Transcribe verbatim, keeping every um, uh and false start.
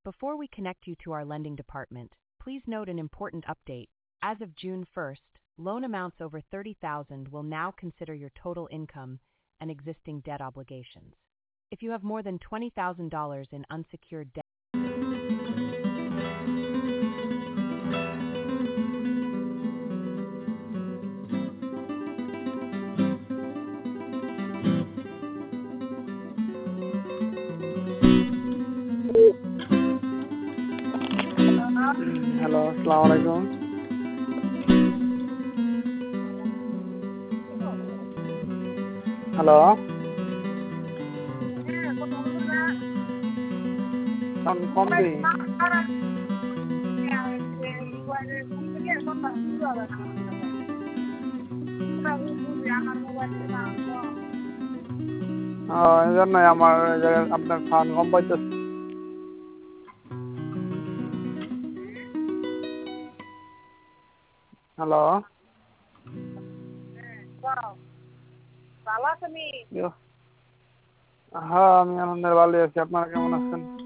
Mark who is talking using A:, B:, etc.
A: Before we connect you to our lending department, please note an important update. As of June first, loan amounts over thirty thousand dollars will now consider your total income and existing debt obligations. If you have more than twenty thousand dollars in unsecured debt,
B: hello, আসসালামু আলাইকুম। Hello, sound কম দিই। এই জন্যই আমার আপনার sound কম পাইতেছে। Hello, হ্যাঁ আমি আনন্দের ভালো আছি। আপনারা কেমন আছেন?